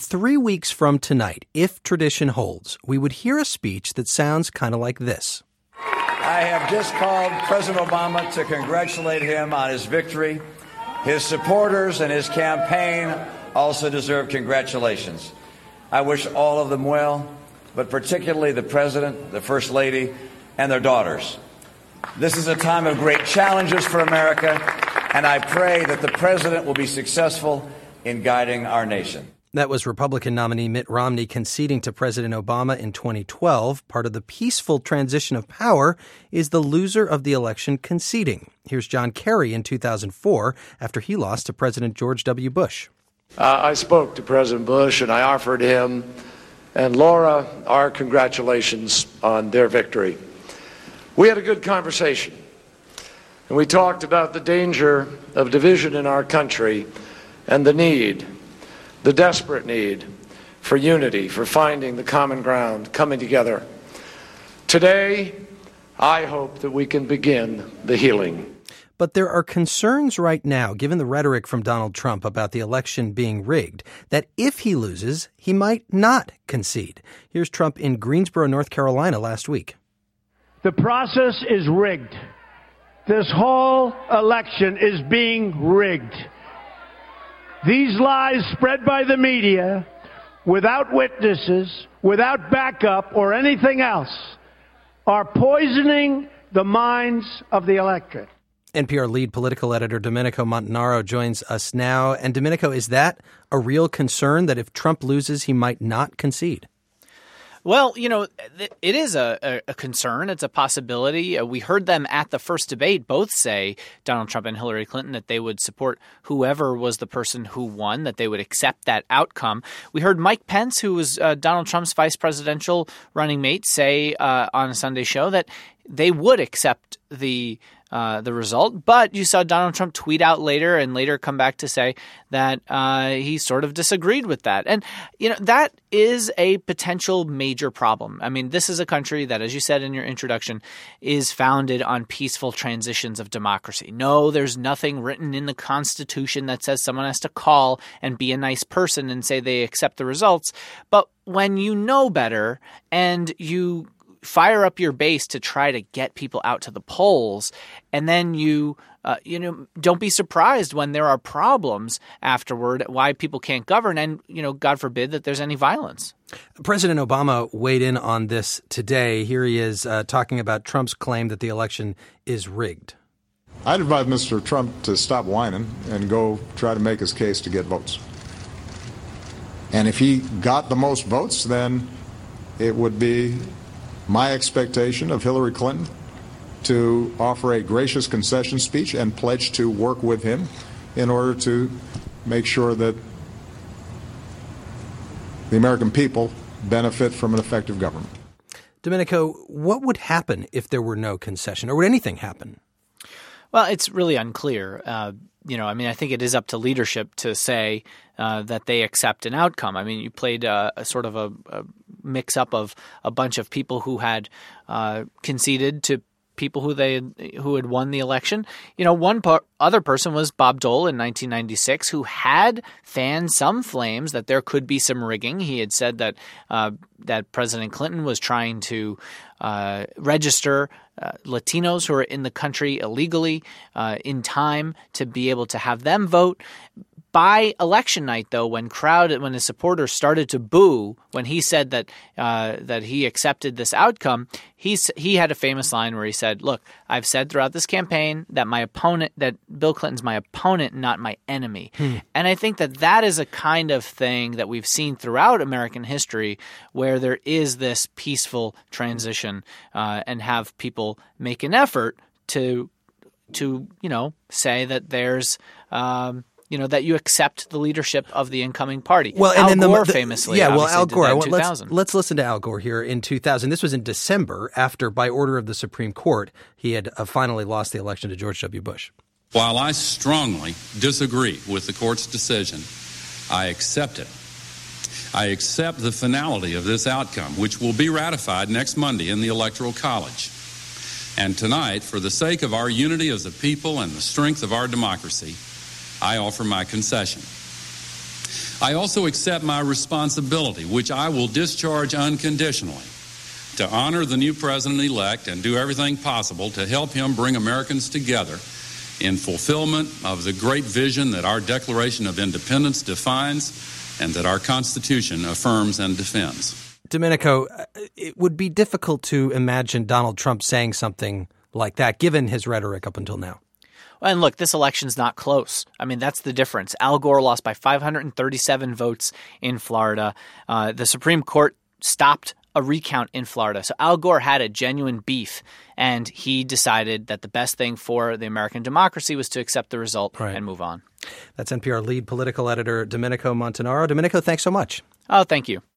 3 weeks from tonight, if tradition holds, we would hear a speech that sounds kind of like this. I have just called President Obama to congratulate him on his victory. His supporters and his campaign also deserve congratulations. I wish all of them well, but particularly the President, the First Lady, and their daughters. This is a time of great challenges for America, and I pray that the President will be successful in guiding our nation. That was Republican nominee Mitt Romney conceding to President Obama in 2012. Part of the peaceful transition of power is the loser of the election conceding. Here's John Kerry in 2004 after he lost to President George W. Bush. I spoke to President Bush and I offered him and Laura our congratulations on their victory. We had a good conversation and we talked about the danger of division in our country and the desperate need for unity, for finding the common ground, coming together. Today, I hope that we can begin the healing. But there are concerns right now, given the rhetoric from Donald Trump about the election being rigged, that if he loses, he might not concede. Here's Trump in Greensboro, North Carolina last week. The process is rigged. This whole election is being rigged. These lies spread by the media, without witnesses, without backup or anything else, are poisoning the minds of the electorate. NPR lead political editor Domenico Montanaro joins us now. And Domenico, is that a real concern that if Trump loses, he might not concede? Well, you know, it is a concern. It's a possibility. We heard them at the first debate both say, Donald Trump and Hillary Clinton, that they would support whoever was the person who won, that they would accept that outcome. We heard Mike Pence, who was Donald Trump's vice presidential running mate, say on a Sunday show that they would accept the result. But you saw Donald Trump tweet out later and later come back to say that he sort of disagreed with that. And, you know, that is a potential major problem. I mean, this is a country that, as you said in your introduction, is founded on peaceful transitions of democracy. No, there's nothing written in the Constitution that says someone has to call and be a nice person and say they accept the results. But when you know better and you fire up your base to try to get people out to the polls, and then you don't be surprised when there are problems afterward, why people can't govern, and, you know, God forbid that there's any violence. President Obama weighed in on this today. Here he is talking about Trump's claim that the election is rigged. I'd advise Mr. Trump to stop whining and go try to make his case to get votes. And if he got the most votes, then it would be my expectation of Hillary Clinton to offer a gracious concession speech and pledge to work with him in order to make sure that the American people benefit from an effective government. Domenico, what would happen if there were no concession, or would anything happen? Well, it's really unclear. I think it is up to leadership to say that they accept an outcome. I mean, you played a sort of a mix-up of a bunch of people who had conceded to people who had won the election. You know, one other person was Bob Dole in 1996, who had fanned some flames that there could be some rigging. He had said that that President Clinton was trying to register Latinos who are in the country illegally in time to be able to have them vote. By election night, though, when his supporters started to boo when he said that he accepted this outcome, he had a famous line where he said, "Look, I've said throughout this campaign that Bill Clinton's my opponent, not my enemy." And I think that is a kind of thing that we've seen throughout American history, where there is this peaceful transition and have people make an effort to say that there's that you accept the leadership of the incoming party. Well, Al and Gore famously, Al Gore. did that in 2000. Let's listen to Al Gore here in 2000. This was in December, after, by order of the Supreme Court, he had finally lost the election to George W. Bush. While I strongly disagree with the court's decision, I accept it. I accept the finality of this outcome, which will be ratified next Monday in the Electoral College. And tonight, for the sake of our unity as a people and the strength of our democracy, I offer my concession. I also accept my responsibility, which I will discharge unconditionally, to honor the new president-elect and do everything possible to help him bring Americans together in fulfillment of the great vision that our Declaration of Independence defines and that our Constitution affirms and defends. Domenico, it would be difficult to imagine Donald Trump saying something like that, given his rhetoric up until now. And look, this election's not close. I mean, that's the difference. Al Gore lost by 537 votes in Florida. The Supreme Court stopped a recount in Florida. So Al Gore had a genuine beef, and he decided that the best thing for the American democracy was to accept the result and move on. That's NPR lead political editor Domenico Montanaro. Domenico, thanks so much. Oh, thank you.